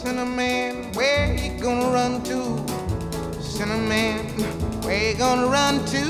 Sinner man, where you gonna run to? Sinner man, where you gonna run to?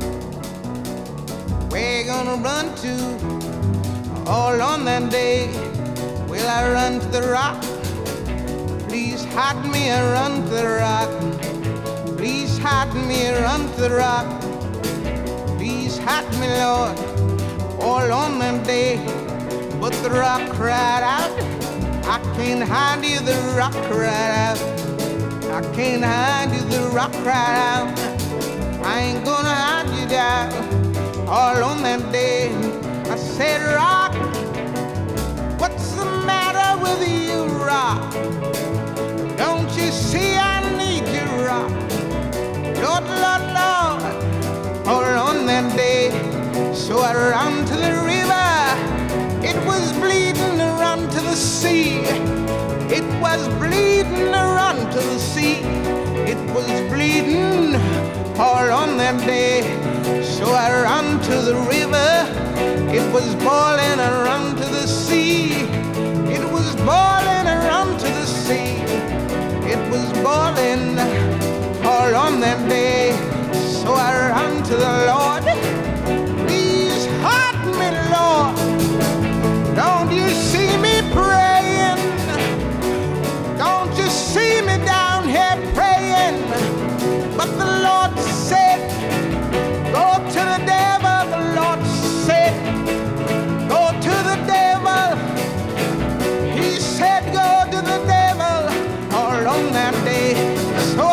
Where you gonna run to? All on that day, will I run to the rock? Please hide me and run to the rock. Please hide me and run to the rock. Please hide me, Lord, all on that day. But the rock cried out, I can't hide you, the rock cried out. I can't hide you, the rock cried out. I ain't gonna hide you down. All on that day, I said, rock, what's the matter with you, rock? Don't you see I need you, rock? Lord, Lord, Lord, all on that day. So I ran to the river, it was bleeding, run to the sea. It was bleeding, run to the sea. It was bleeding all on that day. So I ran to the river, it was boiling, I ran to the sea. It was boiling, I ran to the sea. It was boiling all on that day. So I ran to the Lord. Please hide me, Lord. Don't you see me praying? Don't you see me down here praying? But the Lord said, go to the devil. The Lord said, go to the devil. He said, go to the devil all on that day. So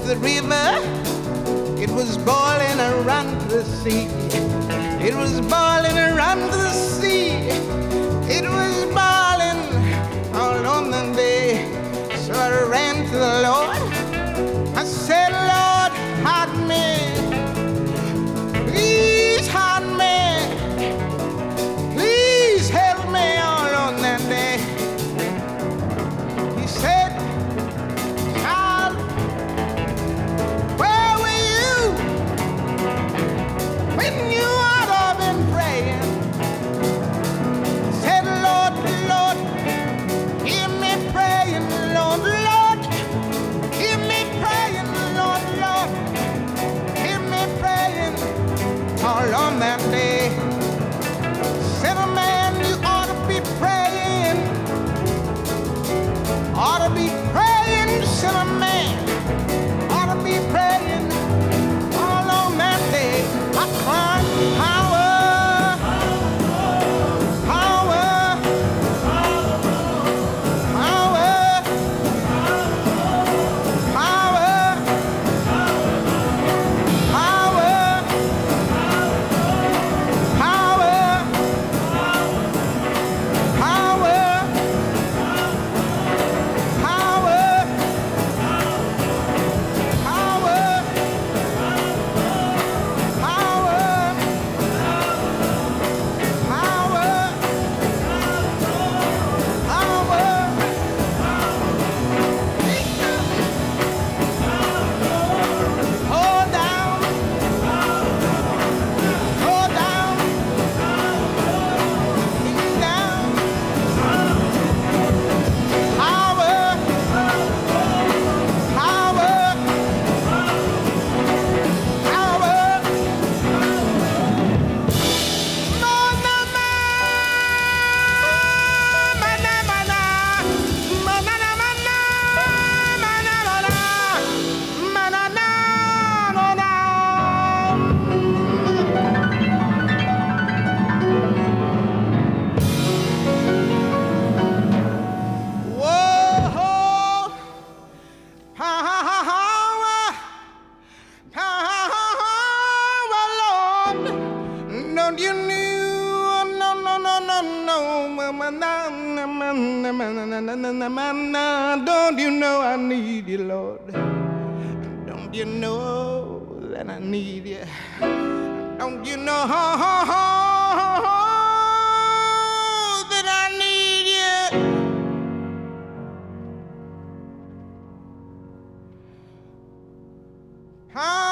the river. It was boiling around the sea. It was boiling around the sea. It was boiling all on the day. So I ran to the Lord. I said, Lord, hide me. Please hide me. Please help me all on that day. He said, child, where were you when you ought to have been praying? Said, Lord, Lord, hear me praying, Lord, Lord, hear me praying, Lord, Lord, hear me praying all on that day. Said, a man, you ought to be praying, ought to be praying, said a man, ought to be praying all on that day. I cried, power, power, power, power, Don't you know I need you, Lord? Don't you know that I need you? Don't you know that I need you? Huh?